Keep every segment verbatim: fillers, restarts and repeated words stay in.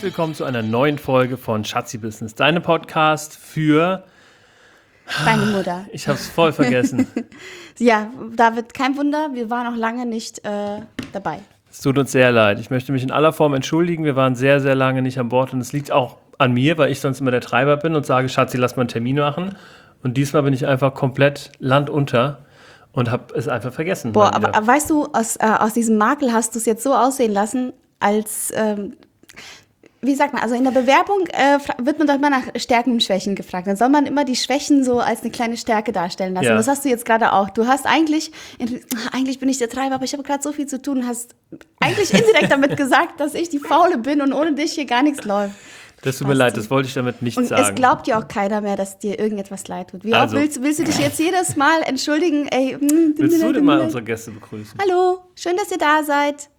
willkommen zu einer neuen Folge von Schatzi Business, deinem Podcast für... Deine Mutter. Ich habe es voll vergessen. Ja, David, kein Wunder, wir waren auch lange nicht äh, dabei. Es tut uns sehr leid. Ich möchte mich in aller Form entschuldigen. Wir waren sehr, sehr lange nicht an Bord und es liegt auch an mir, weil ich sonst immer der Treiber bin und sage, Schatzi, lass mal einen Termin machen. Und diesmal bin ich einfach komplett landunter und habe es einfach vergessen. Boah, aber, aber weißt du, aus, äh, aus diesem Makel hast du es jetzt so aussehen lassen, als... Ähm, Wie sagt man, also in der Bewerbung äh, wird man doch immer nach Stärken und Schwächen gefragt. Dann soll man immer die Schwächen so als eine kleine Stärke darstellen lassen. Ja. Das hast du jetzt gerade auch. Du hast eigentlich, eigentlich bin ich der Treiber, aber ich habe gerade so viel zu tun, hast eigentlich indirekt damit gesagt, dass ich die Faule bin und ohne dich hier gar nichts läuft. Das tut mir leid, das wollte ich damit nicht und sagen. Es glaubt dir auch keiner mehr, dass dir irgendetwas leid tut. Wie also, auch willst, willst du dich jetzt jedes Mal entschuldigen? Ey, willst du denn mal unsere Gäste begrüßen? Hallo, schön, dass ihr da seid.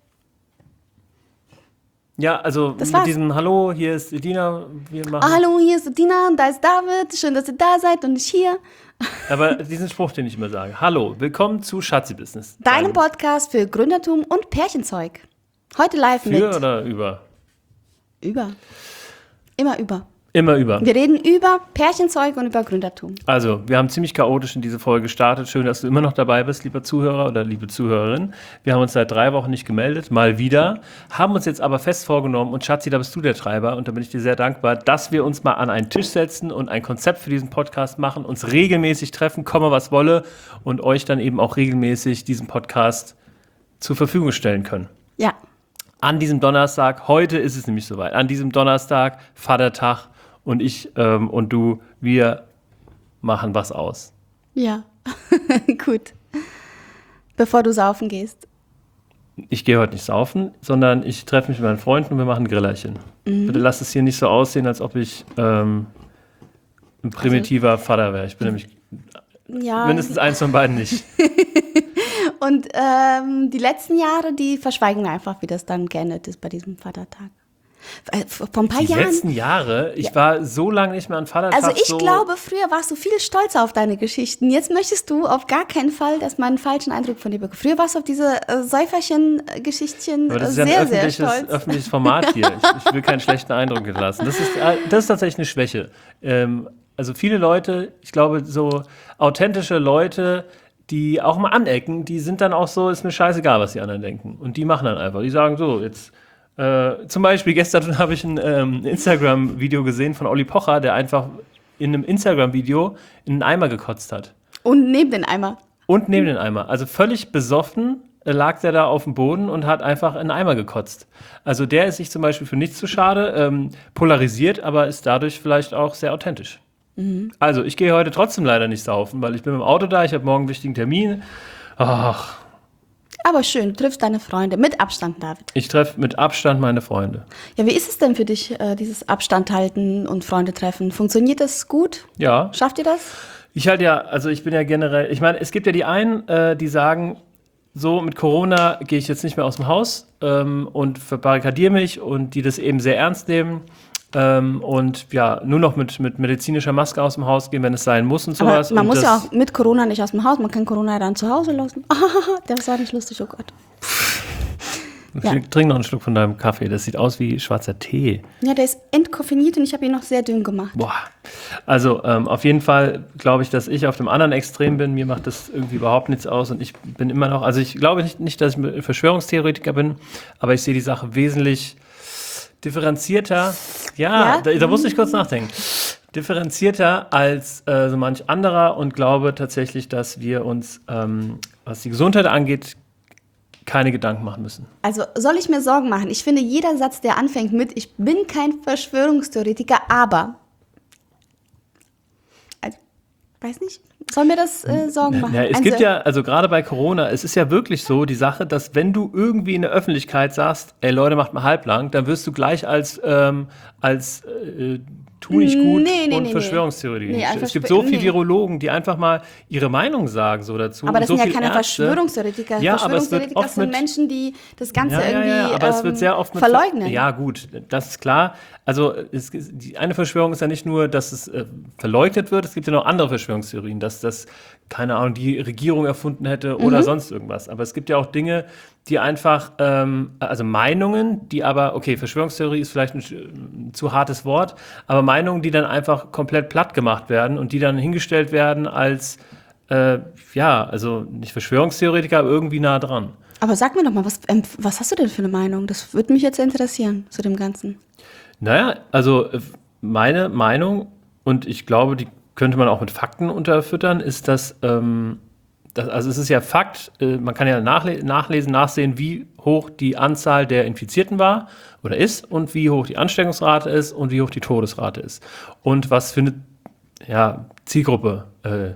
Ja, also das mit war's. diesem Hallo, hier ist Edina, wir machen... Oh, hallo, hier ist Dina und da ist David, schön, dass ihr da seid und ich hier. Aber diesen Spruch, den ich immer sage. Hallo, willkommen zu Schatzi Business. Deinem Podcast für Gründertum und Pärchenzeug. Heute live für mit... Für oder über? Über. Immer über. Immer über. Wir reden über Pärchenzeug und über Gründertum. Also, wir haben ziemlich chaotisch in diese Folge gestartet. Schön, dass du immer noch dabei bist, lieber Zuhörer oder liebe Zuhörerin. Wir haben uns seit drei Wochen nicht gemeldet, mal wieder. Haben uns jetzt aber fest vorgenommen, und Schatzi, da bist du der Treiber, und da bin ich dir sehr dankbar, dass wir uns mal an einen Tisch setzen und ein Konzept für diesen Podcast machen, uns regelmäßig treffen, komme was wolle, und euch dann eben auch regelmäßig diesen Podcast zur Verfügung stellen können. Ja. An diesem Donnerstag, heute ist es nämlich soweit, an diesem Donnerstag, Vatertag, und ich ähm, und du, wir machen was aus. Ja, gut. Bevor du saufen gehst. Ich gehe heute nicht saufen, sondern ich treffe mich mit meinen Freunden und wir machen ein Grillerchen. Mhm. Bitte lass es hier nicht so aussehen, als ob ich ähm, ein primitiver also, Vater wäre. Ich bin nämlich ja. mindestens eins von beiden nicht. Und ähm, die letzten Jahre, die verschweigen wir einfach, wie das dann geendet ist bei diesem Vatertag. Vor ein paar die Jahren. Die letzten Jahre? Ich ja. war so lange nicht mehr an Vatertag. Also ich so glaube, früher warst du viel stolzer auf deine Geschichten. Jetzt möchtest du auf gar keinen Fall, dass man einen falschen Eindruck von dir bekommt. Früher warst du auf diese äh, Säuferchen-Geschichtchen äh, sehr, ja ein sehr stolz. Das ist ein öffentliches Format hier. Ich, ich will keinen schlechten Eindruck hinterlassen. Das ist, äh, das ist tatsächlich eine Schwäche. Ähm, also viele Leute, ich glaube, so authentische Leute, die auch mal anecken, die sind dann auch so, ist mir scheißegal, was die anderen denken. Und die machen dann einfach. Die sagen so, jetzt... Äh, zum Beispiel gestern habe ich ein ähm, Instagram-Video gesehen von Olli Pocher, der einfach in einem Instagram-Video in einen Eimer gekotzt hat. Und neben den Eimer. Und neben den Eimer. Also völlig besoffen äh, lag der da auf dem Boden und hat einfach in einen Eimer gekotzt. Also der ist sich zum Beispiel für nichts zu schade, ähm, polarisiert, aber ist dadurch vielleicht auch sehr authentisch. Mhm. Also ich gehe heute trotzdem leider nicht saufen, weil ich bin mit dem Auto da, ich habe morgen einen wichtigen Termin. Ach... Aber schön, du triffst deine Freunde. Mit Abstand, David. Ich treffe mit Abstand meine Freunde. Ja, wie ist es denn für dich, äh, dieses Abstand halten und Freunde treffen? Funktioniert das gut? Ja. Schafft ihr das? Ich halt ja, also ich bin ja generell, ich meine, es gibt ja die einen, äh, die sagen, so mit Corona gehe ich jetzt nicht mehr aus dem Haus ähm, und verbarrikadiere mich, und die das eben sehr ernst nehmen. Ähm, und ja, nur noch mit, mit medizinischer Maske aus dem Haus gehen, wenn es sein muss und sowas. Aber man und muss ja auch mit Corona nicht aus dem Haus, man kann Corona dann zu Hause lassen. Das war nicht lustig, oh Gott. Ja. Trink noch einen Schluck von deinem Kaffee, das sieht aus wie schwarzer Tee. Ja, der ist entkoffeiniert und ich habe ihn noch sehr dünn gemacht. Boah, also ähm, auf jeden Fall glaube ich, dass ich auf dem anderen Extrem bin, mir macht das irgendwie überhaupt nichts aus und ich bin immer noch, also ich glaube nicht, nicht dass ich Verschwörungstheoretiker bin, aber ich sehe die Sache wesentlich differenzierter, ja, ja? Da, da musste ich kurz nachdenken, differenzierter als äh, so manch anderer, und glaube tatsächlich, dass wir uns, ähm, was die Gesundheit angeht, keine Gedanken machen müssen. Also soll ich mir Sorgen machen? Ich finde, jeder Satz, der anfängt mit, ich bin kein Verschwörungstheoretiker, aber, also, weiß nicht, soll mir das äh, Sorgen machen? Ja, es Ein gibt Sir- ja, also gerade bei Corona, es ist ja wirklich so die Sache, dass wenn du irgendwie in der Öffentlichkeit sagst, ey Leute, macht mal halblang, dann wirst du gleich als, ähm, als äh, tu nicht gut Nee, nee, und nee, Verschwörungstheorien. nee. Nee, es gibt Verschwör- so viele nee. Virologen, die einfach mal ihre Meinung sagen so dazu. Aber das und so sind ja viele keine Ärzte. Verschwörungstheoretiker. Ja, aber es wird Verschwörungstheoretiker oft sind mit- Menschen, die das Ganze Ja, ja, irgendwie ja, aber ähm, es wird sehr oft mit verleugnen. Ja, gut, das ist klar. Also es, die eine Verschwörung ist ja nicht nur, dass es äh, verleugnet wird, es gibt ja noch andere Verschwörungstheorien, dass das, keine Ahnung, die Regierung erfunden hätte oder Mhm. sonst irgendwas. Aber es gibt ja auch Dinge, die einfach, ähm, also Meinungen, die aber, okay, Verschwörungstheorie ist vielleicht ein, ein zu hartes Wort, aber Meinungen, die dann einfach komplett platt gemacht werden und die dann hingestellt werden als, äh, ja, also nicht Verschwörungstheoretiker, aber irgendwie nah dran. Aber sag mir doch mal, was, ähm, was hast du denn für eine Meinung? Das würde mich jetzt interessieren zu dem Ganzen. Naja, also äh, meine Meinung, und ich glaube, die könnte man auch mit Fakten unterfüttern, ist, dass, ähm, das, also es ist ja Fakt, äh, man kann ja nachle- nachlesen, nachsehen, wie hoch die Anzahl der Infizierten war oder ist und wie hoch die Ansteckungsrate ist und wie hoch die Todesrate ist. Und was für eine ja, Zielgruppe äh,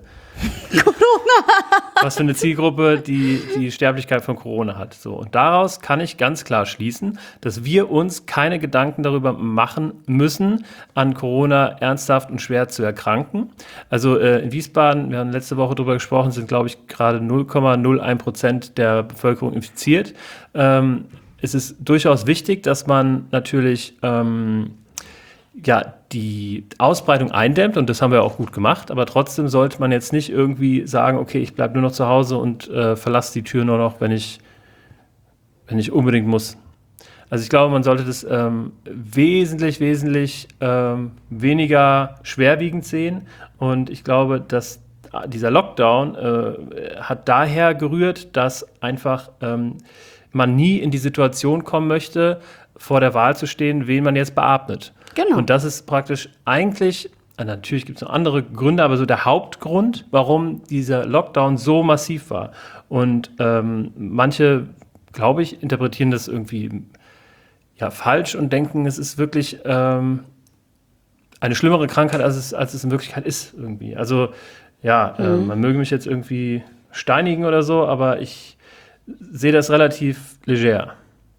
was für eine Zielgruppe die, die Sterblichkeit von Corona hat. So, und daraus kann ich ganz klar schließen, dass wir uns keine Gedanken darüber machen müssen, an Corona ernsthaft und schwer zu erkranken. Also äh, in Wiesbaden, wir haben letzte Woche darüber gesprochen, sind, glaube ich, gerade null Komma null eins Prozent der Bevölkerung infiziert. Ähm, es ist durchaus wichtig, dass man natürlich ähm, ja, die Ausbreitung eindämmt, und das haben wir auch gut gemacht, aber trotzdem sollte man jetzt nicht irgendwie sagen, okay, ich bleibe nur noch zu Hause und äh, verlasse die Tür nur noch, wenn ich, wenn ich unbedingt muss. Also ich glaube, man sollte das ähm, wesentlich, wesentlich ähm, weniger schwerwiegend sehen, und ich glaube, dass dieser Lockdown äh, hat daher gerührt, dass einfach ähm, man nie in die Situation kommen möchte, vor der Wahl zu stehen, wen man jetzt beatmet. Genau. Und das ist praktisch eigentlich, äh, natürlich gibt es noch andere Gründe, aber so der Hauptgrund, warum dieser Lockdown so massiv war. Und ähm, manche, glaube ich, interpretieren das irgendwie ja, falsch und denken, es ist wirklich ähm, eine schlimmere Krankheit, als es, als es in Wirklichkeit ist irgendwie. Also ja, äh, man möge mich jetzt irgendwie steinigen oder so, aber ich sehe das relativ leger.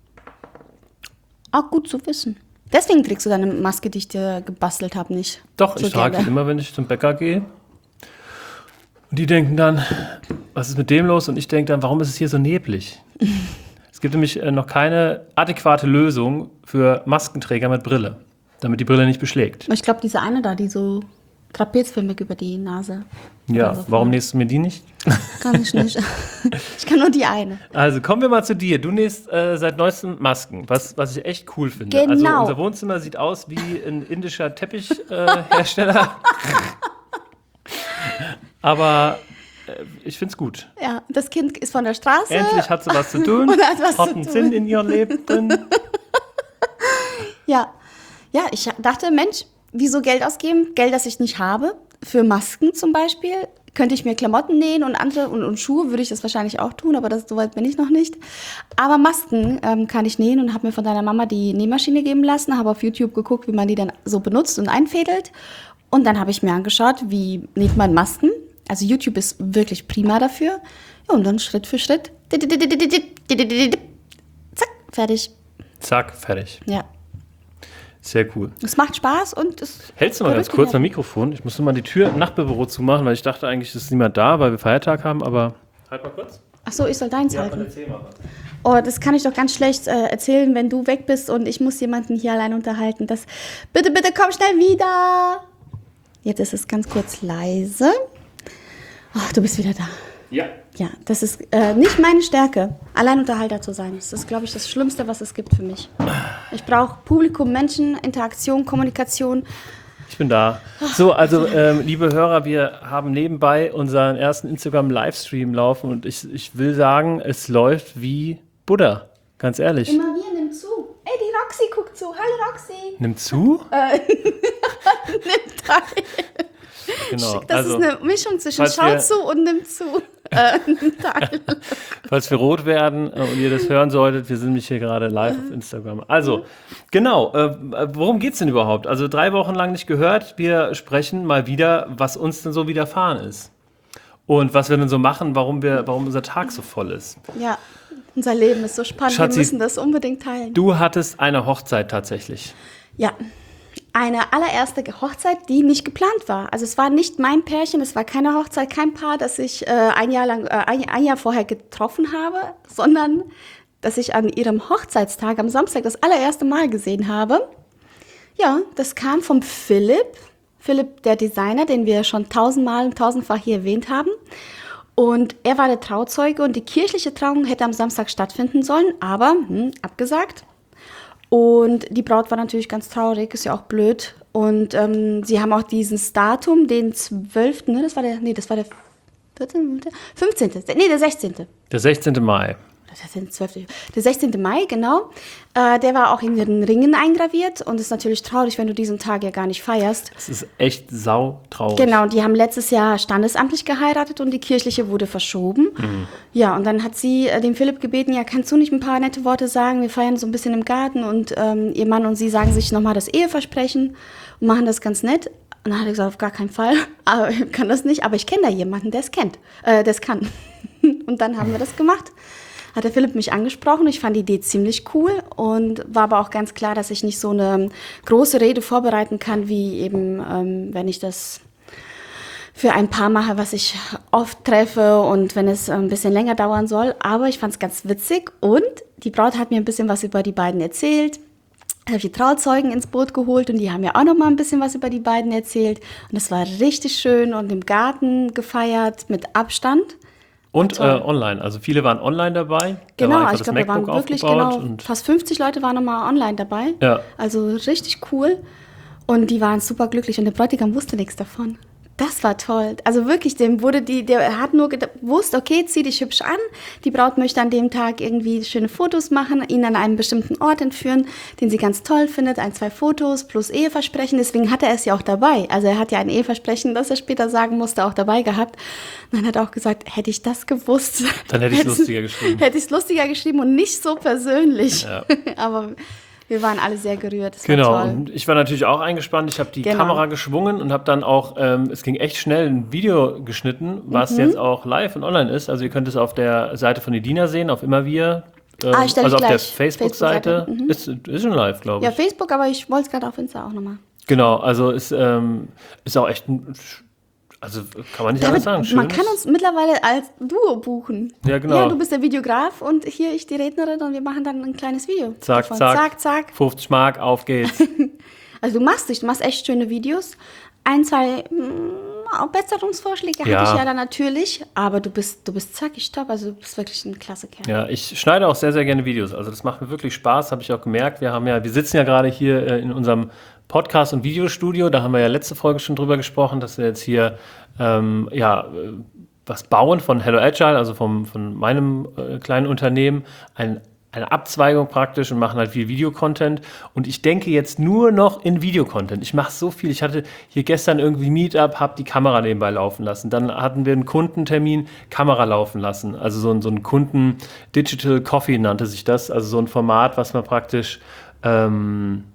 Auch gut zu wissen. Deswegen trägst du deine Maske, die ich dir gebastelt habe, nicht. Doch, so ich trage gerne. die immer, wenn ich zum Bäcker gehe. Und die denken dann, was ist mit dem los? Und ich denke dann, warum ist es hier so neblig? Es gibt nämlich äh, noch keine adäquate Lösung für Maskenträger mit Brille, damit die Brille nicht beschlägt. Ich glaube, diese eine da, die so trapezförmig über die Nase. Ja, Also, warum nähst du mir die nicht? Kann ich nicht. Ich kann nur die eine. Also kommen wir mal zu dir. Du nähst äh, seit neuestem Masken, was, was ich echt cool finde. Genau. Also unser Wohnzimmer sieht aus wie ein indischer Teppichhersteller. Äh, Hersteller. Aber äh, ich finde es gut. Ja, das Kind ist von der Straße. Endlich hat sie was zu tun, Und hat was hat zu einen tun. Sinn in ihrem Leben. Ja. Ja, ich dachte, Mensch, wieso Geld ausgeben? Geld, das ich nicht habe. Für Masken zum Beispiel. Könnte ich mir Klamotten nähen und andere und, und Schuhe würde ich das wahrscheinlich auch tun, aber das, so weit bin ich noch nicht. Aber Masken ähm, kann ich nähen und habe mir von deiner Mama die Nähmaschine geben lassen, habe auf YouTube geguckt, wie man die dann so benutzt und einfädelt. Und dann habe ich mir angeschaut, wie näht man Masken. Also YouTube ist wirklich prima dafür. Ja, und dann Schritt für Schritt. Zack, fertig. Zack, fertig. Ja. Sehr cool. Es macht Spaß und es. Hältst du mal ganz kurz mein Mikrofon? Ich muss nur mal die Tür im Nachbarbüro zumachen, weil ich dachte eigentlich, es ist niemand da, weil wir Feiertag haben, aber... Halt mal kurz. Ach so, ich soll deins halten. erzähl mal was. Oh, das kann ich doch ganz schlecht äh, erzählen, wenn du weg bist und ich muss jemanden hier allein unterhalten. Das, bitte, bitte komm schnell wieder. Jetzt ist es ganz kurz leise. Ach, du bist wieder da. Ja. Ja, das ist äh, nicht meine Stärke, Alleinunterhalter zu sein. Das ist, glaube ich, das Schlimmste, was es gibt für mich. Ich brauche Publikum, Menschen, Interaktion, Kommunikation. Ich bin da. So, also, ähm, liebe Hörer, wir haben nebenbei unseren ersten Instagram-Livestream laufen und ich, ich will sagen, es läuft wie Buddha. Ganz ehrlich. Immer wir, nimm zu. Ey, die Roxy guckt zu. Hallo, Roxy. Nimm zu? Nimm teil. Genau. Das also, ist eine Mischung zwischen falls schau wir- zu und nimm zu. Äh, nimm teil. falls wir rot werden äh, und ihr das hören solltet, wir sind nämlich hier gerade live auf Instagram. Also, genau, äh, worum geht's denn überhaupt? Also drei Wochen lang nicht gehört. Wir sprechen mal wieder, was uns denn so widerfahren ist. Und was wir denn so machen, warum, wir, warum unser Tag so voll ist. Ja, unser Leben ist so spannend. Schatzi, wir müssen das unbedingt teilen. Du hattest eine Hochzeit tatsächlich. Ja, eine allererste Hochzeit, die nicht geplant war. Also es war nicht mein Pärchen, es war keine Hochzeit, kein Paar, das ich äh, ein Jahr lang, äh, ein, ein Jahr vorher getroffen habe, sondern dass ich an ihrem Hochzeitstag am Samstag das allererste Mal gesehen habe. Ja, das kam vom Philipp, Philipp, der Designer, den wir schon tausendmal und tausendfach hier erwähnt haben. Und er war der Trauzeuge und die kirchliche Trauung hätte am Samstag stattfinden sollen, aber hm, abgesagt. Und die Braut war natürlich ganz traurig, ist ja auch blöd. Und ähm, sie haben auch dieses Datum, den zwölften, ne, das war der, nee, das war der vierzehnte, fünfzehnte, nee, der sechzehnte. Der sechzehnte Mai. Der sechzehnte Mai, genau. Äh, der war auch in den Ringen eingraviert und ist natürlich traurig, wenn du diesen Tag ja gar nicht feierst. Das ist echt sautraurig. Genau, die haben letztes Jahr standesamtlich geheiratet und die kirchliche wurde verschoben. Mhm. Ja, und dann hat sie äh, den Philipp gebeten, ja, kannst du nicht ein paar nette Worte sagen? Wir feiern so ein bisschen im Garten und ähm, ihr Mann und sie sagen sich nochmal das Eheversprechen und machen das ganz nett. Und dann hat er gesagt, auf gar keinen Fall, aber ich kann das nicht, aber ich kenne da jemanden, der es kennt, äh, der es kann. Und dann haben wir das gemacht. Hat der Philipp mich angesprochen. Ich fand die Idee ziemlich cool und war aber auch ganz klar, dass ich nicht so eine große Rede vorbereiten kann, wie eben, ähm, wenn ich das für ein Paar mache, was ich oft treffe und wenn es ein bisschen länger dauern soll. Aber ich fand es ganz witzig und die Braut hat mir ein bisschen was über die beiden erzählt. Da habe ich die Trauzeugen ins Boot geholt und die haben mir auch noch mal ein bisschen was über die beiden erzählt. Und es war richtig schön und im Garten gefeiert mit Abstand. Und äh, online, also viele waren online dabei. Genau, da war ich glaube, da waren wirklich genau, fast fünfzig Leute waren nochmal online dabei. Ja. Also richtig cool. Und die waren super glücklich und der Bräutigam wusste nichts davon. Das war toll. Also wirklich, dem wurde die, der hat nur gewusst, okay, zieh dich hübsch an. Die Braut möchte an dem Tag irgendwie schöne Fotos machen, ihn an einen bestimmten Ort entführen, den sie ganz toll findet. Ein, zwei Fotos plus Eheversprechen. Deswegen hat er es ja auch dabei. Also er hat ja ein Eheversprechen, das er später sagen musste, auch dabei gehabt. Und dann hat er auch gesagt, hätte ich das gewusst. Dann hätte ich es lustiger geschrieben. Hätte ich es lustiger geschrieben und nicht so persönlich. Ja. Aber wir waren alle sehr gerührt. Das genau, war toll. Und ich war natürlich auch eingespannt. Ich habe die Genau. Kamera geschwungen und habe dann auch, ähm, es ging echt schnell, ein Video geschnitten, was Mhm. jetzt auch live und online ist. Also ihr könnt es auf der Seite von Edina sehen, auf immer wir. Ähm, Ah, ich stell also ich auf der gleich. Facebook-Seite. Facebook-Seite, mhm. ist, ist schon live, glaube Ja, ich. Facebook, aber ich wollte es gerade auf Insta auch nochmal. Genau, also ist, ähm, ist auch echt ein, also kann man nicht anders sagen. Man schönes- kann uns mittlerweile als Duo buchen. Ja, genau. Ja, du bist der Videograf und hier ich die Rednerin und wir machen dann ein kleines Video. Zack, davon. zack. Zack, zack. fünfzig Mark, auf geht's. Also du machst dich, du machst echt schöne Videos. Ein, zwei mh, Besserungsvorschläge Ja. hatte ich ja dann natürlich, aber du bist, du bist zackig top, also du bist wirklich ein klasse Kerl. Ja, ich schneide auch sehr, sehr gerne Videos. Also das macht mir wirklich Spaß, habe ich auch gemerkt. Wir haben ja, wir sitzen ja gerade hier äh, in unserem Podcast- und Videostudio. Da haben wir ja letzte Folge schon drüber gesprochen, dass wir jetzt hier ähm, ja, äh, was bauen von Hello Agile, also vom, von meinem äh, kleinen Unternehmen. Ein eine Abzweigung praktisch und machen halt viel Videocontent. Und ich denke jetzt nur noch in Videocontent. Ich mache so viel. Ich hatte hier gestern irgendwie Meetup, habe die Kamera nebenbei laufen lassen. Dann hatten wir einen Kundentermin, Kamera laufen lassen. Also so ein, so ein Kunden Digital Coffee nannte sich das. Also so ein Format, was man praktisch, ähm,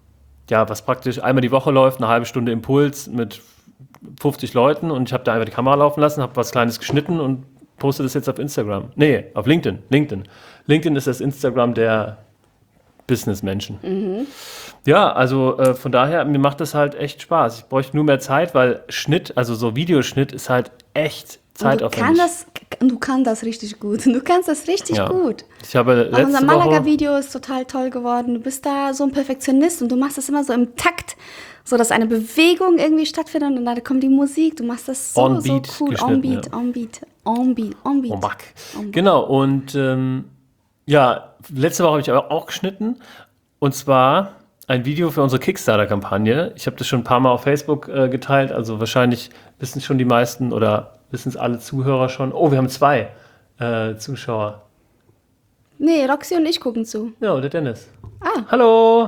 ja, was praktisch einmal die Woche läuft, eine halbe Stunde Impuls mit fünfzig Leuten. Und ich habe da einfach die Kamera laufen lassen, habe was Kleines geschnitten und poste das jetzt auf Instagram. Nee, auf LinkedIn. LinkedIn. LinkedIn ist das Instagram der Businessmenschen. Mhm. Ja, also äh, von daher, mir macht das halt echt Spaß. Ich bräuchte nur mehr Zeit, weil Schnitt, also so Videoschnitt ist halt echt Und du, zeitaufwendig. kann das, du kannst das richtig gut. Du kannst das richtig Ja. gut. Ich habe Auch unser letzte Woche... Malaga-Video ist total toll geworden. Du bist da so ein Perfektionist und du machst das immer so im Takt, so dass eine Bewegung irgendwie stattfindet und dann kommt die Musik. Du machst das so, On so beat cool. geschnitten, On beat, ja. on beat, on beat, on beat. Oh, Mack. On beat. Genau, und ähm, ja, letzte Woche habe ich aber auch geschnitten. Und zwar ein Video für unsere Kickstarter-Kampagne. Ich habe das schon ein paar Mal auf Facebook äh, geteilt. Also wahrscheinlich wissen es schon die meisten oder wissen es alle Zuhörer schon. Oh, wir haben zwei äh, Zuschauer. Nee, Roxy und ich gucken zu. Ja, der Dennis. Ah. Hallo.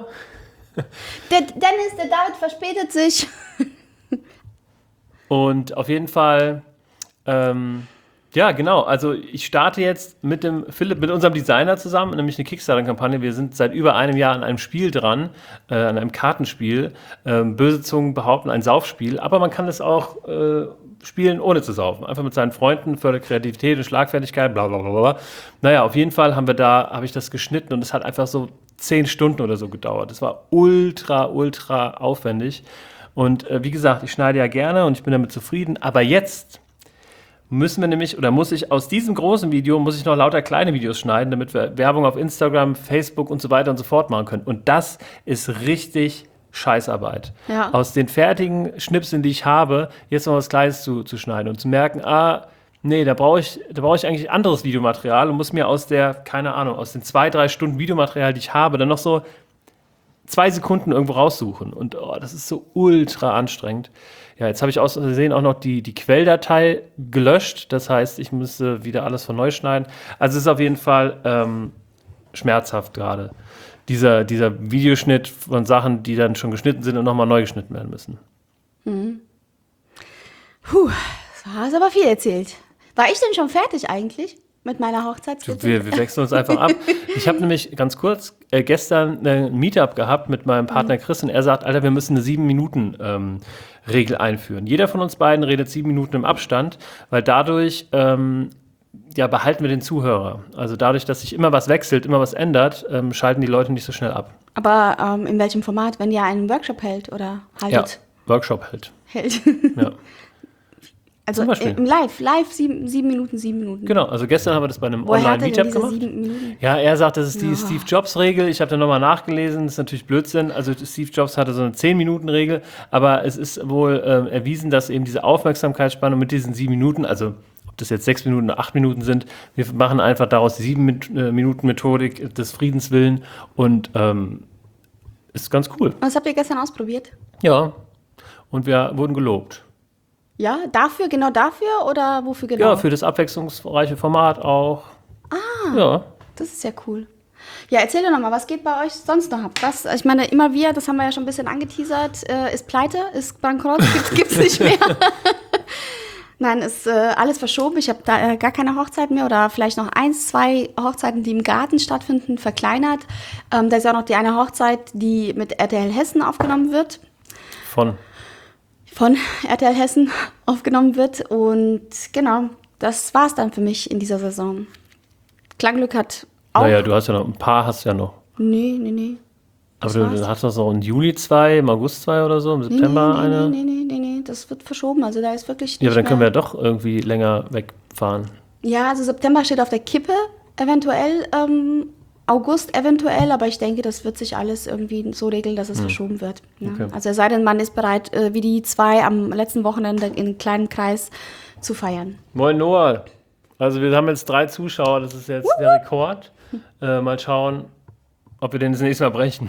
Der Dennis, der David verspätet sich. Und auf jeden Fall, ähm, ja, genau. Also ich starte jetzt mit dem Philipp, mit unserem Designer zusammen, nämlich eine Kickstarter-Kampagne. Wir sind seit über einem Jahr an einem Spiel dran, äh, an einem Kartenspiel. Ähm, böse Zungen behaupten, ein Saufspiel. Aber man kann es auch äh, spielen, ohne zu saufen. Einfach mit seinen Freunden, fördert Kreativität und Schlagfertigkeit, bla bla bla bla. Naja, auf jeden Fall haben wir da, habe ich das geschnitten und es hat einfach so zehn Stunden oder so gedauert. Das war ultra, ultra aufwendig. Und äh, wie gesagt, ich schneide ja gerne und ich bin damit zufrieden. Aber jetzt müssen wir nämlich, oder muss ich aus diesem großen Video, muss ich noch lauter kleine Videos schneiden, damit wir Werbung auf Instagram, Facebook und so weiter und so fort machen können. Und das ist richtig Scheißarbeit. Ja. Aus den fertigen Schnipseln, die ich habe, jetzt noch was Kleines zu, zu schneiden und zu merken, ah, nee, da brauche ich, da brauche ich eigentlich anderes Videomaterial und muss mir aus der, keine Ahnung, aus den zwei, drei Stunden Videomaterial, die ich habe, dann noch so zwei Sekunden irgendwo raussuchen. Und oh, das ist so ultra anstrengend. Ja, jetzt habe ich aus Versehen auch noch die, die Quelldatei gelöscht. Das heißt, ich müsste wieder alles von neu schneiden. Also es ist auf jeden Fall ähm, schmerzhaft gerade. Dieser, dieser Videoschnitt von Sachen, die dann schon geschnitten sind und nochmal neu geschnitten werden müssen. Mhm. Puh, das hast aber viel erzählt. War ich denn schon fertig eigentlich mit meiner Hochzeitskette? Wir, wir wechseln uns einfach ab. Ich habe nämlich ganz kurz äh, gestern ein Meetup gehabt mit meinem Partner Chris und er sagt, Alter, wir müssen eine sieben Minuten ähm, Regel einführen. Jeder von uns beiden redet sieben Minuten im Abstand, weil dadurch ähm, ja, behalten wir den Zuhörer. Also dadurch, dass sich immer was wechselt, immer was ändert, ähm, schalten die Leute nicht so schnell ab. Aber ähm, in welchem Format? Wenn ihr einen Workshop hält oder haltet? Ja, Workshop hält. Hält. Ja. Also Zum Beispiel. im Live, live sieben, sieben Minuten, sieben Minuten. Genau, also gestern haben wir das bei einem Woher hat er denn Online-Meetup diese gemacht. sieben Minuten? Ja, er sagt, das ist die Ja. Steve Jobs-Regel. Ich habe da nochmal nachgelesen, das ist natürlich Blödsinn. Also Steve Jobs hatte so eine zehn Minuten Regel, aber es ist wohl ähm, erwiesen, dass eben diese Aufmerksamkeitsspanne mit diesen sieben Minuten, also ob das jetzt sechs Minuten oder acht Minuten sind, wir machen einfach daraus die sieben Minuten Methodik des Friedens willen und ähm, ist ganz cool. Was habt ihr gestern ausprobiert? Ja, und wir wurden gelobt. Ja, dafür, genau dafür oder wofür genau? Ja, für das abwechslungsreiche Format auch. Ah. Ja. Das ist ja cool. Ja, erzähl doch nochmal, was geht bei euch sonst noch ab? Was, ich meine, immer wir, das haben wir ja schon ein bisschen angeteasert, äh, ist pleite, ist bankrott, gibt's, gibt's nicht mehr. Nein, ist äh, alles verschoben. Ich habe da äh, gar keine Hochzeit mehr oder vielleicht noch eins, zwei Hochzeiten, die im Garten stattfinden, verkleinert. Ähm, da ist auch noch die eine Hochzeit, die mit R T L Hessen aufgenommen wird. Von? Von R T L Hessen aufgenommen wird. Und genau, das war's dann für mich in dieser Saison. Klangglück hat auch... Naja, du hast ja noch, ein paar hast du ja noch. Nee, nee, nee. Aber Das du, war's. du hast doch so im Juli zwei, im August zwei oder so, im September nee, nee, eine. Nee, nee, nee, nee, das wird verschoben. Also da ist wirklich Ja, aber dann nicht können wir mehr- ja doch irgendwie länger wegfahren. Ja, also September steht auf der Kippe, eventuell, ähm, August eventuell, aber ich denke, das wird sich alles irgendwie so regeln, dass es verschoben wird. Ja. Okay. Also es sei denn, man ist bereit, äh, wie die zwei am letzten Wochenende in einem kleinen Kreis zu feiern. Moin Noah. Also wir haben jetzt drei Zuschauer, das ist jetzt der Rekord. Äh, mal schauen, ob wir den das nächste Mal brechen.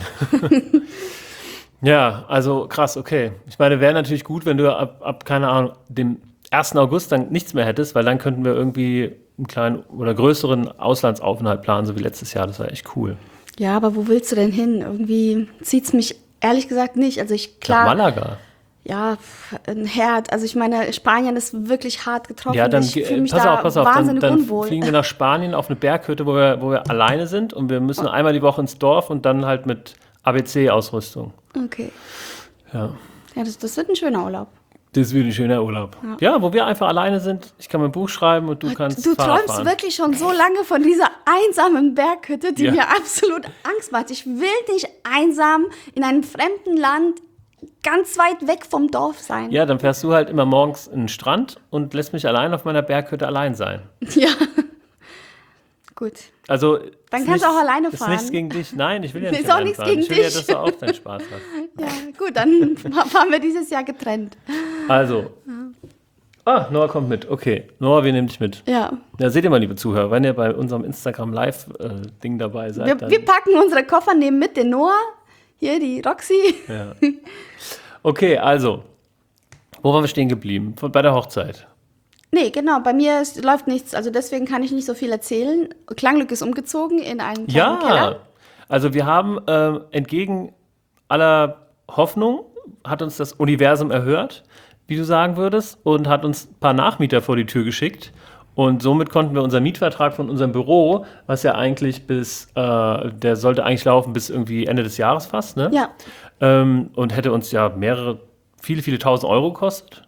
Ja, also krass, okay. Ich meine, wäre natürlich gut, wenn du ab, ab, keine Ahnung, dem ersten August dann nichts mehr hättest, weil dann könnten wir irgendwie einen kleinen oder größeren Auslandsaufenthalt planen, so wie letztes Jahr. Das war echt cool. Ja, aber wo willst du denn hin? Irgendwie zieht's mich ehrlich gesagt nicht. Also ich, Nach klar, Malaga. ja, pf, ein Herd. Also ich meine, Spanien ist wirklich hart getroffen. Ja, dann ich ge- fühle mich pass da auf, pass auf, dann, wahnsinnig dann unwohl. fliegen wir nach Spanien auf eine Berghütte, wo wir, wo wir alleine sind und wir müssen einmal die Woche ins Dorf und dann halt mit A B C-Ausrüstung. Okay. Ja. Ja, das, das wird ein schöner Urlaub. Das wird ein schöner Urlaub. Ja. wo wir einfach alleine sind. Ich kann mein Buch schreiben und du kannst Du Fahrrad träumst fahren. wirklich schon so lange von dieser einsamen Berghütte, die Ja. mir absolut Angst macht. Ich will nicht einsam in einem fremden Land ganz weit weg vom Dorf sein. Ja, dann fährst du halt immer morgens in den Strand und lässt mich allein auf meiner Berghütte allein sein. Ja. Gut. Also Dann ist kannst du nichts- auch alleine ist fahren. nichts gegen dich. Nein, ich will ja nicht Ist auch allein nichts fahren. gegen Ich will ja, dich. dass du auch deinen Spaß hast. Ja, gut, dann fahren wir dieses Jahr getrennt. Also. Ah, Noah kommt mit. Okay, Noah, wir nehmen dich mit. Ja. Ja, seht ihr mal, liebe Zuhörer, wenn ihr bei unserem Instagram-Live-Ding dabei seid, Wir, dann... wir packen unsere Koffer, nehmen mit den Noah, hier die Roxy. Ja. Okay, also, wo waren wir stehen geblieben? Von, bei der Hochzeit. Nee, genau, bei mir ist, läuft nichts, also deswegen kann ich nicht so viel erzählen. Klangglück ist umgezogen in einen kleinen Ja, Keller. also wir haben äh, entgegen aller Hoffnung, hat uns das Universum erhört, wie du sagen würdest, und hat uns ein paar Nachmieter vor die Tür geschickt. Und somit konnten wir unseren Mietvertrag von unserem Büro, was ja eigentlich bis, äh, der sollte eigentlich laufen bis irgendwie Ende des Jahres fast, ne? Ja. Ähm, und hätte uns ja mehrere, viele, viele tausend Euro gekostet.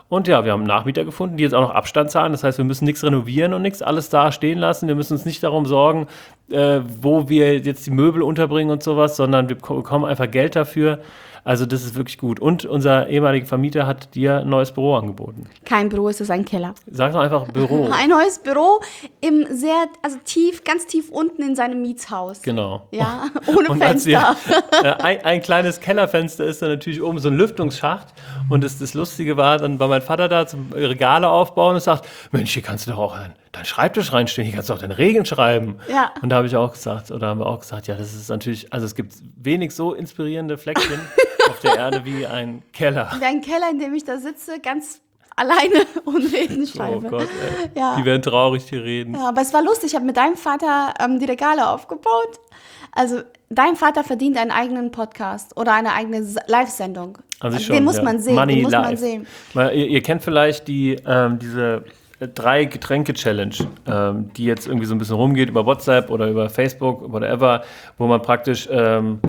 Und ja, wir haben einen Nachmieter gefunden, die jetzt auch noch Abstand zahlen. Das heißt, wir müssen nichts renovieren und nichts, alles da stehen lassen. Wir müssen uns nicht darum sorgen, äh, wo wir jetzt die Möbel unterbringen und sowas, sondern wir bekommen einfach Geld dafür. Also das ist wirklich gut. Und unser ehemaliger Vermieter hat dir ein neues Büro angeboten. Kein Büro, es ist ein Keller. Sag doch einfach Büro. Ein neues Büro im sehr, also tief, ganz tief unten in seinem Mietshaus. Genau. Ja, ohne Und Fenster. Wir, äh, ein, ein kleines Kellerfenster ist dann natürlich oben so ein Lüftungsschacht. Und das, das Lustige war, dann war mein Vater da zum Regale aufbauen und sagt, Mensch, hier kannst du doch auch deinen dein Schreibtisch reinstellen, hier kannst du auch deine Regeln schreiben. Ja. Und da habe ich auch gesagt, oder haben wir auch gesagt, ja, das ist natürlich, also es gibt wenig so inspirierende Fleckchen auf der Erde wie ein Keller. Wie ein Keller, in dem ich da sitze, ganz alleine und Reden Oh schreibe. Gott, ey. Ja. Die werden traurig, die reden. Ja, aber es war lustig, ich habe mit deinem Vater ähm, die Regale aufgebaut. Also dein Vater verdient einen eigenen Podcast oder eine eigene S- Live-Sendung. Also den schon, muss ja. man sehen, Money den muss man live. sehen. Weil ihr, ihr kennt vielleicht die, ähm, diese drei Getränke-Challenge, ähm, die jetzt irgendwie so ein bisschen rumgeht über WhatsApp oder über Facebook, whatever, wo man praktisch ähm,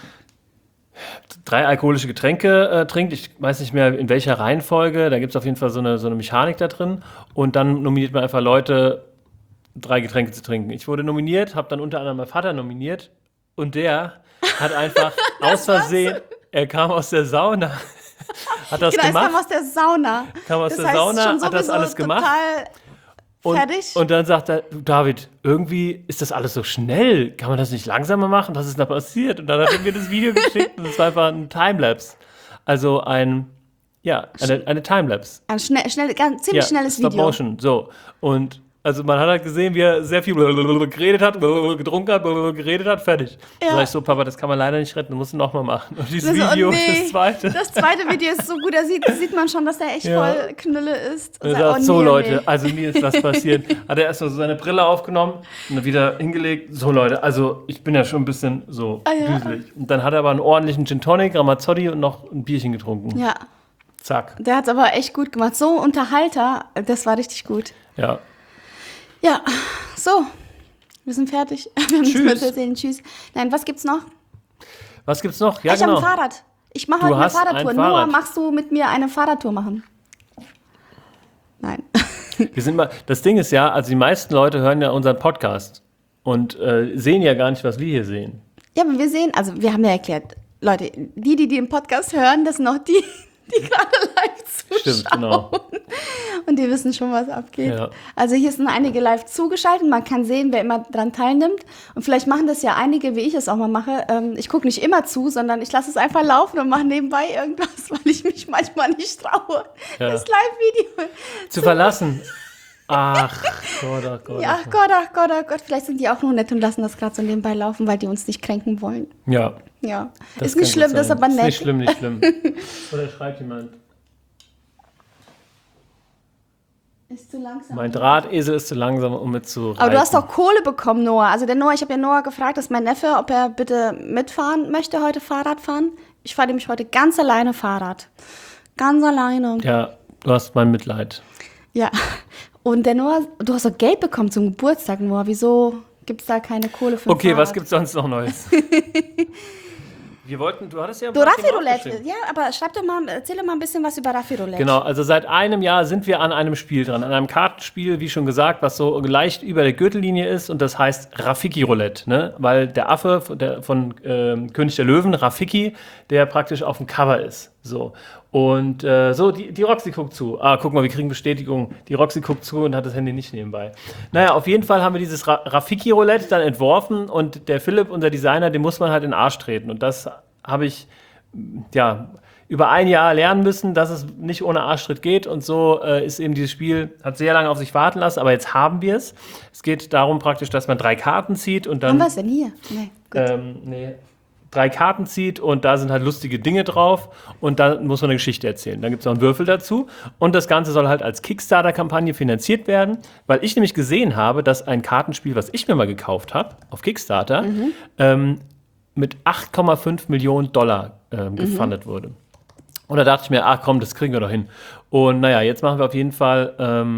drei alkoholische Getränke äh, trinkt. Ich weiß nicht mehr, in welcher Reihenfolge. Da gibt es auf jeden Fall so eine, so eine Mechanik da drin. Und dann nominiert man einfach Leute, drei Getränke zu trinken. Ich wurde nominiert, habe dann unter anderem meinen Vater nominiert. Und der hat einfach aus Versehen, er kam aus der Sauna, hat das Genau, es gemacht. kam aus der Sauna. Kam aus das der heißt, Sauna, schon hat das sowieso alles gemacht. Total Und, fertig. und dann sagt er, du David, irgendwie ist das alles so schnell. Kann man das nicht langsamer machen? Was ist da passiert? Und dann hat er mir das Video geschickt und es war einfach ein Timelapse. Also ein, ja, eine, eine Timelapse. Ein schnell, schnell, ganz, ziemlich Ja, schnelles Stop Video. Motion, so. Und also man hat halt gesehen, wie er sehr viel geredet hat, getrunken hat, geredet hat, fertig. Ja. Da sag ich so, Papa, das kann man leider nicht retten, du musst es nochmal machen. Und dieses Also, oh Video, nee, das zweite. Das zweite Video ist so gut, da sieht, sieht man schon, dass er echt Ja. voll Knülle ist. Und er sagt, sagt, oh, so nee, Leute, nee. also mir ist was passiert. Hat er erstmal so seine Brille aufgenommen und dann wieder hingelegt. So Leute, also ich bin ja schon ein bisschen so Ah, ja. düselig. Und dann hat er aber einen ordentlichen Gin Tonic, Ramazzotti und noch ein Bierchen getrunken. Ja, Zack. der hat es aber echt gut gemacht. So Unterhalter, das war richtig gut. Ja. Ja, so, wir sind fertig. Wir haben nichts Tschüss. mehr zu erzählen. Tschüss. Nein, was gibt's noch? Was gibt's noch? Ja, ich genau. habe ein Fahrrad. Ich mache Du heute eine hast ein Fahrradtour. Noah, Fahrrad. machst du mit mir eine Fahrradtour machen? Nein. Wir sind mal, das Ding ist ja, also die meisten Leute hören ja unseren Podcast und äh, sehen ja gar nicht, was wir hier sehen. Ja, aber wir sehen, also wir haben ja erklärt, Leute, die, die den Podcast hören, das sind noch die, die gerade live zuschauen. Stimmt, genau. Und die wissen schon, was abgeht. Ja. Also hier sind einige live zugeschaltet. Man kann sehen, wer immer dran teilnimmt. Und vielleicht machen das ja einige, wie ich es auch mal mache. Ähm, ich gucke nicht immer zu, sondern ich lasse es einfach laufen und mache nebenbei irgendwas, weil ich mich manchmal nicht traue, Ja. das Live-Video. Zu verlassen. Ach Gott, oh Gott. Ja, oh Gott, ach Gott, ach Gott. Vielleicht sind die auch nur nett und lassen das gerade so nebenbei laufen, weil die uns nicht kränken wollen. Ja. Ja, Das ist nicht kann gut schlimm, das ist sein. aber nett. Ist nicht schlimm, nicht schlimm. Oder schreibt jemand. Ist zu langsam. Mein Drahtesel ist zu langsam, um mitzureiten. Aber du hast doch Kohle bekommen, Noah. Also der Noah, ich habe ja Noah gefragt, dass mein Neffe, ob er bitte mitfahren möchte heute Fahrrad fahren. Ich fahre nämlich heute ganz alleine Fahrrad. Ganz alleine. Ja, du hast mein Mitleid. Ja. Und der Noah, du hast doch Geld bekommen zum Geburtstag, Noah. Wieso gibt es da keine Kohle für ein Okay, Fahrrad? was gibt's sonst noch Neues? Wir wollten, du hattest ja... Du, ein paar Raffi Themen Roulette. aufgeschrieben. Ja, aber schreib doch mal, erzähl doch mal ein bisschen was über Raffi Roulette. Genau, also seit einem Jahr sind wir an einem Spiel dran, an einem Kartenspiel, wie schon gesagt, was so leicht über der Gürtellinie ist und das heißt Rafiki Roulette, ne? Weil der Affe von, der, von ähm, König der Löwen, Rafiki, der praktisch auf dem Cover ist. So. Und äh, so, die, die Roxy guckt zu. Ah, guck mal, wir kriegen Bestätigung. Die Roxy guckt zu und hat das Handy nicht nebenbei. Naja, auf jeden Fall haben wir dieses Ra- Rafiki Roulette dann entworfen und der Philipp, unser Designer, den muss man halt in den Arsch treten. Und das habe ich ja über ein Jahr lernen müssen, dass es nicht ohne Arschtritt geht. Und so äh, ist eben dieses Spiel, hat sehr lange auf sich warten lassen, aber jetzt haben wir es. Es geht darum praktisch, dass man drei Karten zieht und dann. Haben wir es denn hier? Nee, gut. Ähm, nee, drei Karten zieht und da sind halt lustige Dinge drauf und dann muss man eine Geschichte erzählen. Dann gibt es noch einen Würfel dazu und das Ganze soll halt als Kickstarter-Kampagne finanziert werden, weil ich nämlich gesehen habe, dass ein Kartenspiel, was ich mir mal gekauft habe, auf Kickstarter, Mhm. ähm, mit acht Komma fünf Millionen Dollar ähm, gefundet wurde. Und da dachte ich mir, ach komm, das kriegen wir doch hin. Und naja, jetzt machen wir auf jeden Fall ähm,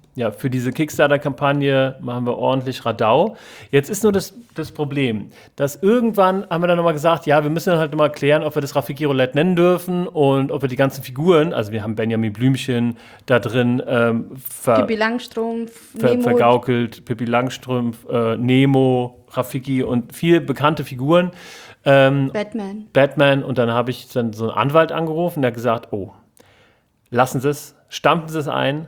ja, für diese Kickstarter-Kampagne machen wir ordentlich Radau. Jetzt ist nur das, das Problem, dass irgendwann haben wir dann nochmal gesagt, ja, wir müssen dann halt nochmal klären, ob wir das Rafiki-Roulette nennen dürfen und ob wir die ganzen Figuren, also wir haben Benjamin Blümchen da drin, ähm, ver Pippi Langstrumpf, ver Nemo. vergaukelt, Pippi Langstrumpf, äh, Nemo, Rafiki und viele bekannte Figuren. Ähm, Batman. Batman und dann habe ich dann so einen Anwalt angerufen, der hat gesagt, oh, lassen Sie es, stampfen Sie es ein,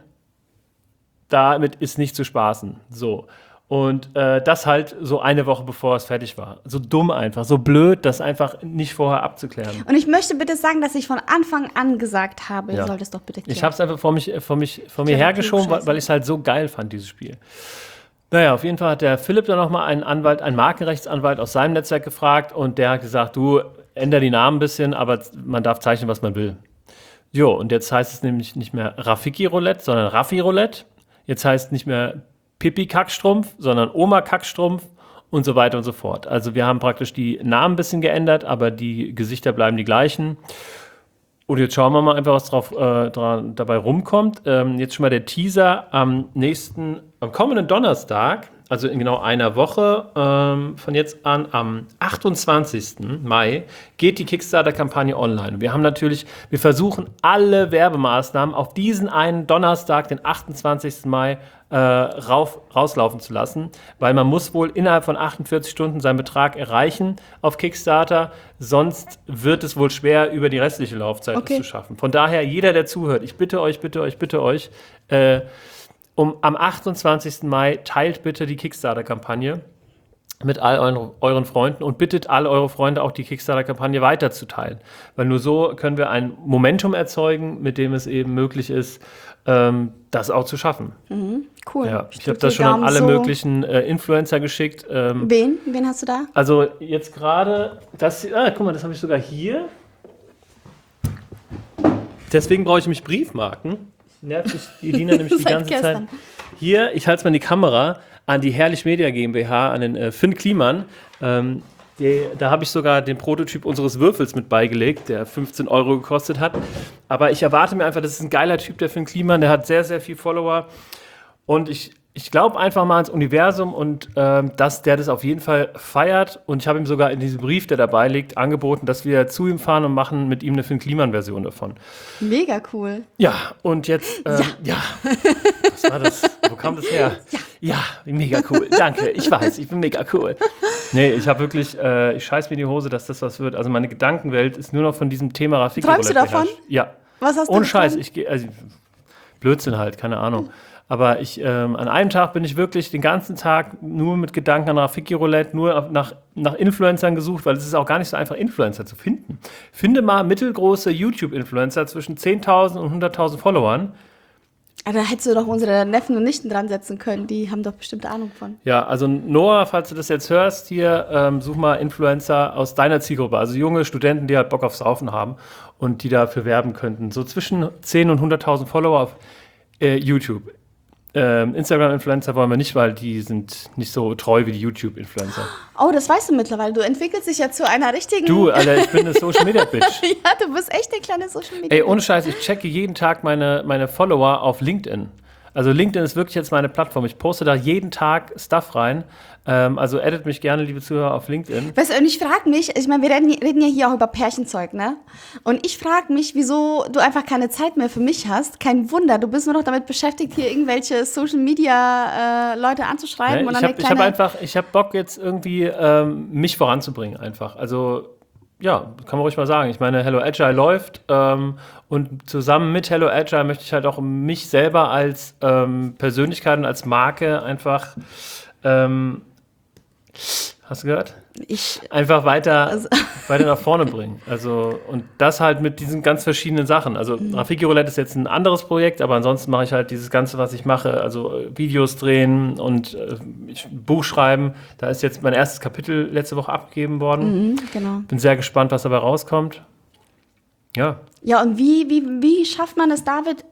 damit ist nicht zu spaßen. So. Und äh, das halt so eine Woche bevor es fertig war. So dumm einfach, so blöd, das einfach nicht vorher abzuklären. Und ich möchte bitte sagen, dass ich von Anfang an gesagt habe, Ja. ihr sollt es doch bitte klären. Ich habe es einfach vor, mich, vor, mich, vor mir Kleiner hergeschoben, weil, Klugscheißer. weil ich es halt so geil fand, dieses Spiel. Naja, auf jeden Fall hat der Philipp dann nochmal einen Anwalt, einen Markenrechtsanwalt aus seinem Netzwerk gefragt und der hat gesagt, du, änder die Namen ein bisschen, aber man darf zeichnen, was man will. Jo, und jetzt heißt es nämlich nicht mehr Rafiki-Roulette, sondern Raffi-Roulette. Jetzt heißt nicht mehr Pippi-Kackstrumpf, sondern Oma-Kackstrumpf und so weiter und so fort. Also wir haben praktisch die Namen ein bisschen geändert, aber die Gesichter bleiben die gleichen. Und jetzt schauen wir mal einfach, was drauf, äh, dran, dabei rumkommt. Ähm, jetzt schon mal der Teaser am nächsten, am kommenden Donnerstag, also in genau einer Woche ähm, von jetzt an, am achtundzwanzigsten Mai, geht die Kickstarter-Kampagne online. Wir haben natürlich, wir versuchen alle Werbemaßnahmen auf diesen einen Donnerstag, den achtundzwanzigsten Mai, äh, rauf, rauslaufen zu lassen, weil man muss wohl innerhalb von achtundvierzig Stunden seinen Betrag erreichen auf Kickstarter, sonst wird es wohl schwer, über die restliche Laufzeit Okay. es zu schaffen. Von daher, jeder, der zuhört, ich bitte euch, bitte euch, bitte euch, äh, um, am achtundzwanzigsten Mai teilt bitte die Kickstarter-Kampagne mit all euren, euren Freunden und bittet alle eure Freunde auch die Kickstarter-Kampagne weiterzuteilen. Weil nur so können wir ein Momentum erzeugen, mit dem es eben möglich ist, ähm, das auch zu schaffen. Cool. Ja, ich drück habe das die schon an Daumen alle so. möglichen äh, Influencer geschickt. Ähm, Wen? Wen hast du da? also jetzt gerade, das, ah, guck mal, das habe ich sogar hier. Deswegen brauche ich mich Briefmarken. Nervt mich die Elina nämlich die Seit ganze Zeit. gestern. Hier, ich halte es mal in die Kamera, an die Herrlich Media GmbH, an den äh, Finn Kliman. Ähm, die, da habe ich sogar den Prototyp unseres Würfels mit beigelegt, der fünfzehn Euro gekostet hat. Aber ich erwarte mir einfach, das ist ein geiler Typ, der Finn Kliman, der hat sehr, sehr viel Follower. Und ich, ich glaube einfach mal ans Universum und ähm, dass der das auf jeden Fall feiert. Und ich habe ihm sogar in diesem Brief, der dabei liegt, angeboten, dass wir zu ihm fahren und machen mit ihm eine Finn Kliman-Version davon. Mega cool. Ja, und jetzt, ähm, ja. ja, was war das? Wo kam das her? Ja. ja, mega cool, danke, ich weiß, ich bin mega cool. Nee, ich habe wirklich, äh, ich scheiß mir in die Hose, dass das was wird. Also meine Gedankenwelt ist nur noch von diesem Thema Rafiki Träumst du davon? beherrscht. Ja. Was hast du Ohne Scheiß, geträumt? ich gehe, also Blödsinn halt, keine Ahnung. Aber ich, ähm, an einem Tag bin ich wirklich den ganzen Tag nur mit Gedanken an Rafiki-Roulette, nur auf- nach, nach Influencern gesucht, weil es ist auch gar nicht so einfach, Influencer zu finden. Finde mal mittelgroße YouTube-Influencer zwischen zehntausend und hunderttausend Followern. Ah, da hättest du doch unsere Neffen und Nichten dran setzen können. Die haben doch bestimmt Ahnung von. Ja, also Noah, falls du das jetzt hörst, hier, ähm, such mal Influencer aus deiner Zielgruppe, also junge Studenten, die halt Bock aufs Saufen haben und die dafür werben könnten. So zwischen zehntausend und hunderttausend Follower auf äh, YouTube. Ähm, Instagram-Influencer wollen wir nicht, weil die sind nicht so treu wie die YouTube-Influencer. Oh, das weißt du mittlerweile. Du entwickelst dich ja zu einer richtigen... Du, Alter, ich bin eine Social-Media-Bitch. ja, du bist echt eine kleine Social Media. Ey, ohne Scheiß, ich checke jeden Tag meine, meine Follower auf LinkedIn. Also LinkedIn ist wirklich jetzt meine Plattform. Ich poste da jeden Tag Stuff rein. Ähm, also edit mich gerne, liebe Zuhörer, auf LinkedIn. Weißt du, und ich frage mich, ich meine, wir reden, reden ja hier auch über Pärchenzeug, ne? Und ich frage mich, wieso du einfach keine Zeit mehr für mich hast. Kein Wunder, du bist nur noch damit beschäftigt, hier irgendwelche Social-Media-Leute anzuschreiben. Ne? Und Ich dann habe eine hab kleine... einfach, ich habe Bock jetzt irgendwie ähm, mich voranzubringen einfach. Also ja, kann man ruhig mal sagen. Ich meine, Hello Agile läuft ähm, und zusammen mit Hello Agile möchte ich halt auch mich selber als ähm, Persönlichkeit und als Marke einfach, ähm, hast du gehört? Ich, Einfach weiter, Also- weiter nach vorne bringen. Also, und das halt mit diesen ganz verschiedenen Sachen. Also, Rafiki Roulette ist jetzt ein anderes Projekt, aber ansonsten mache ich halt dieses Ganze, was ich mache. Also, äh, Videos drehen und äh, ich, Buch schreiben. Da ist jetzt mein erstes Kapitel letzte Woche abgegeben worden. mhm, genau. Bin sehr gespannt, was dabei rauskommt. Ja. Ja, und wie, wie, wie schafft man es, David,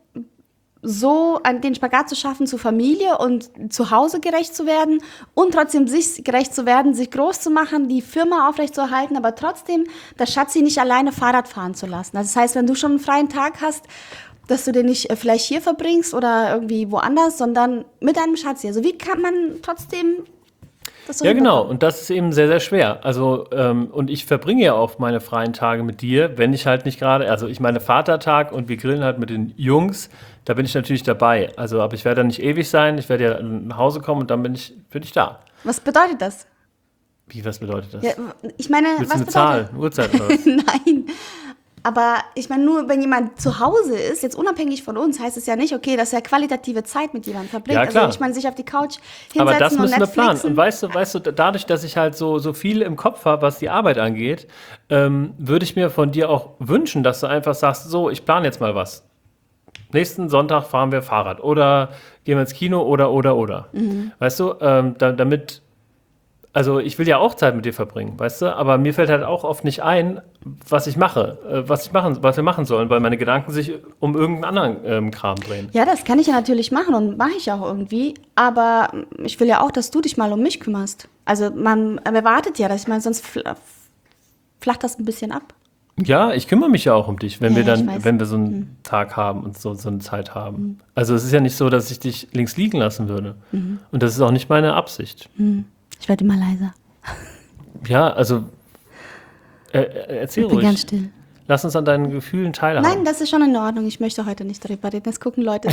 so an den Spagat zu schaffen, zu Familie und zu Hause gerecht zu werden und trotzdem sich gerecht zu werden, sich groß zu machen, die Firma aufrechtzuerhalten, aber trotzdem das Schatzi nicht alleine Fahrrad fahren zu lassen. Also das heißt, wenn du schon einen freien Tag hast, dass du den nicht äh, vielleicht hier verbringst oder irgendwie woanders, sondern mit deinem Schatzi. Also wie kann man trotzdem das so Ja, genau. hinbekommen? Und das ist eben sehr, sehr schwer. Also, ähm, und ich verbringe ja auch meine freien Tage mit dir, wenn ich halt nicht gerade, also ich meine Vatertag und wir grillen halt mit den Jungs, da bin ich natürlich dabei. Also, aber ich werde da nicht ewig sein, ich werde ja nach Hause kommen und dann bin ich, bin ich da. Was bedeutet das? Wie, was bedeutet das? Ja, ich meine, Willst du was eine Zahl, bedeutet eine Uhrzeit oder was? Nein. Aber ich meine, nur wenn jemand zu Hause ist, jetzt unabhängig von uns, heißt es ja nicht, okay, dass er qualitative Zeit mit jemandem verbringt. Ja, klar. Also ich meine, sich auf die Couch hinsetzen Aber das und müssen wir planen. Netflixen. Und weißt du, weißt du, dadurch, dass ich halt so, so viel im Kopf habe, was die Arbeit angeht, ähm, würde ich mir von dir auch wünschen, dass du einfach sagst, so, ich plane jetzt mal was. Nächsten Sonntag fahren wir Fahrrad oder gehen wir ins Kino oder, oder, oder. Mhm. Weißt du, ähm, da, damit, also ich will ja auch Zeit mit dir verbringen, weißt du, aber mir fällt halt auch oft nicht ein, was ich mache, äh, was ich machen, was wir machen sollen, weil meine Gedanken sich um irgendeinen anderen ähm, Kram drehen. Ja, das kann ich ja natürlich machen und mache ich auch irgendwie. Aber ich will ja auch, dass du dich mal um mich kümmerst. Also man erwartet ja, dass ich meine, sonst fl- flacht das ein bisschen ab. Ja, ich kümmere mich ja auch um dich, wenn Ja, wir ja, ich dann, weiß. wenn wir so einen Tag haben und so, so eine Zeit haben. Also es ist ja nicht so, dass ich dich links liegen lassen würde. Und das ist auch nicht meine Absicht. Ich werde immer leiser. Ja, also äh, äh, erzähl Ich bin ruhig. ganz still. Lass uns an deinen Gefühlen teilhaben. Nein, das ist schon in Ordnung. Ich möchte heute nicht darüber reden. Es gucken Leute zu.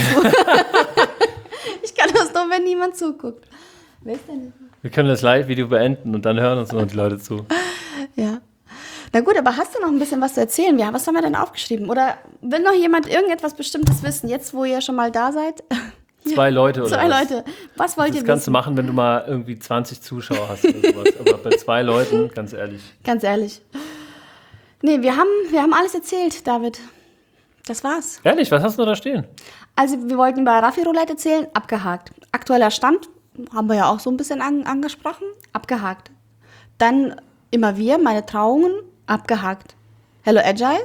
Ich kann das nur, wenn niemand zuguckt. Wer ist denn? Wir können das Live-Video beenden und dann hören uns noch die Leute zu. Ja. Na gut, aber hast du noch ein bisschen was zu erzählen? Ja, was haben wir denn aufgeschrieben? Oder will noch jemand irgendetwas Bestimmtes wissen, jetzt wo ihr schon mal da seid? Zwei Leute oder Zwei was? Leute. Was wollt Das ihr kannst du wissen? machen, wenn du mal irgendwie zwanzig Zuschauer hast oder sowas. Aber bei zwei Leuten, ganz ehrlich. Ganz ehrlich. Nee, wir haben, wir haben alles erzählt, David. Das war's. Ehrlich, was hast du da stehen? Also wir wollten bei Raffi Roulette erzählen, abgehakt. Aktueller Stand, haben wir ja auch so ein bisschen an, angesprochen, abgehakt. Dann immer wir, meine Trauungen, abgehakt. Hello Agile,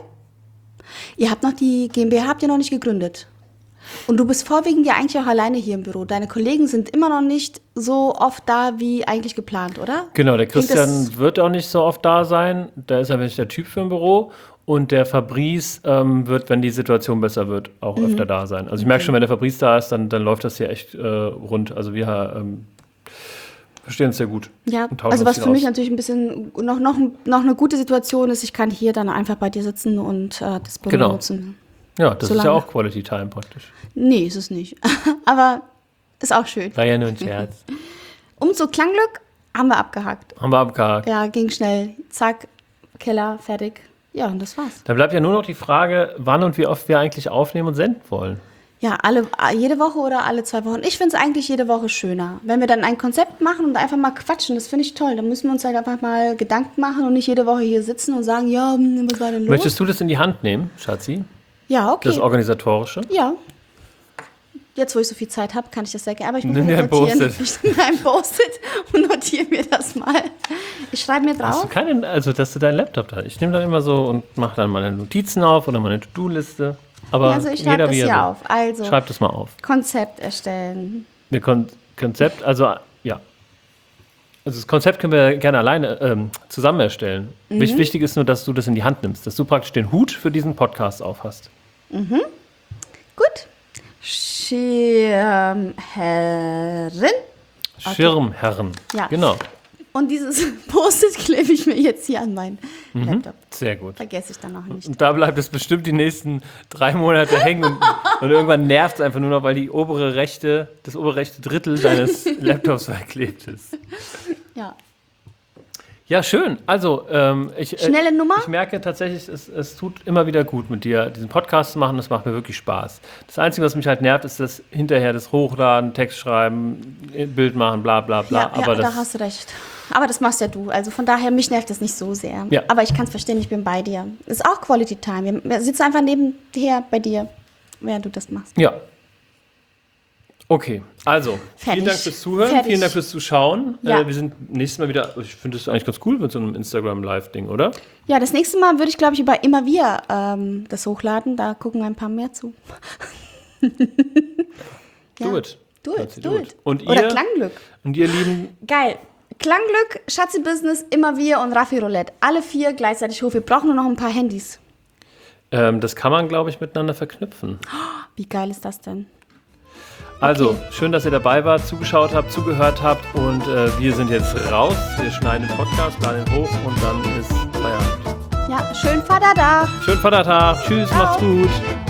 ihr habt noch die GmbH, habt ihr noch nicht gegründet. Und du bist vorwiegend ja eigentlich auch alleine hier im Büro. Deine Kollegen sind immer noch nicht so oft da, wie eigentlich geplant, oder? Genau, der Klingt Christian das- wird auch nicht so oft da sein. Da ist er nicht der Typ für ein Büro. Und der Fabrice ähm, wird, wenn die Situation besser wird, auch Mhm. öfter da sein. Also ich merke schon, wenn der Fabrice da ist, dann, dann läuft das hier echt äh, rund. Also wir ähm, verstehen uns sehr gut. Ja, und tauschen also uns was viel für mich aus. natürlich ein bisschen noch, noch, noch eine gute Situation ist, ich kann hier dann einfach bei dir sitzen und äh, das Büro Genau. nutzen. Ja, das so ist ja lange. auch Quality Time praktisch. Nee, ist es nicht. Aber ist auch schön. War ja nur ein Scherz. Umzug Klangglück haben wir abgehakt. Haben wir abgehakt. Ja, ging schnell. Zack, Keller, fertig. Ja, und das war's. Da bleibt ja nur noch die Frage, wann und wie oft wir eigentlich aufnehmen und senden wollen. Ja, alle, jede Woche oder alle zwei Wochen. Ich finde es eigentlich jede Woche schöner. Wenn wir dann ein Konzept machen und einfach mal quatschen, das finde ich toll. Dann müssen wir uns halt einfach mal Gedanken machen und nicht jede Woche hier sitzen und sagen, ja, hm, was war denn los? Möchtest du das in die Hand nehmen, Schatzi? Ja, okay. Das Organisatorische? Ja. Jetzt, wo ich so viel Zeit habe, kann ich das sehr gerne. Aber ich muss Nimm mir dir ein notieren. Post-it. Ich nehme ein Post-it und notiere mir das mal. Ich schreibe mir Hast du drauf. keinen, also dass du deinen Laptop da. Ich nehme dann immer so und mache dann meine Notizen auf oder meine To-Do-Liste. Aber Also ich schreibe jeder das wie er hier will. auf. Also, Schreib das mal auf. Konzept erstellen. Ein Kon Konzept, also ja. Also das Konzept können wir gerne alleine ähm, zusammen erstellen. Mhm. Wich- Wichtig ist nur, dass du das in die Hand nimmst, dass du praktisch den Hut für diesen Podcast aufhast. Gut. Schirmherrin. Schirmherren. Ja. Genau. Und dieses Post-it klebe ich mir jetzt hier an meinen Mhm. Laptop. Sehr gut. Vergesse ich dann auch nicht. Und da bleibt es bestimmt die nächsten drei Monate hängen und, und irgendwann nervt es einfach nur noch, weil die obere rechte, das obere rechte Drittel deines Laptops verklebt ist. Ja. Ja, schön. Also, ähm, ich, äh, Schnelle Nummer? ich merke tatsächlich, es, es tut immer wieder gut mit dir, diesen Podcast zu machen. Das macht mir wirklich Spaß. Das Einzige, was mich halt nervt, ist das hinterher das Hochladen, Text schreiben, Bild machen, bla bla bla. Ja, Aber ja das, da hast du recht. Aber das machst ja du. Also von daher, mich nervt das nicht so sehr. Ja. Aber ich kann es verstehen, ich bin bei dir. Ist auch Quality Time. Wir sitzen einfach nebenher bei dir, während du das machst. ja. Okay, also, Fertig. vielen Dank fürs Zuhören, Fertig. vielen Dank fürs Zuschauen. Ja. Äh, wir sind nächstes Mal wieder, ich finde das eigentlich ganz cool mit so einem Instagram-Live-Ding, oder? Ja, das nächste Mal würde ich, glaube ich, über immer wir ähm, das hochladen. Da gucken ein paar mehr zu. Ja. Do it. Do Schatzi, it, do it. Und ihr, Oder Klangglück. und ihr Lieben, Geil. Klangglück, Schatzi Business, immer wir und Raffi Roulette. Alle vier gleichzeitig hoch. Wir brauchen nur noch ein paar Handys. Ähm, das kann man, glaube ich, miteinander verknüpfen. Wie geil ist das denn? Also, Okay. schön, dass ihr dabei wart, zugeschaut habt, zugehört habt und äh, wir sind jetzt raus. Wir schneiden den Podcast, laden ihn hoch und dann ist Feierabend. Ja, schön Vatertag. Schönen Vatertag. Tschüss, Ciao. macht's gut.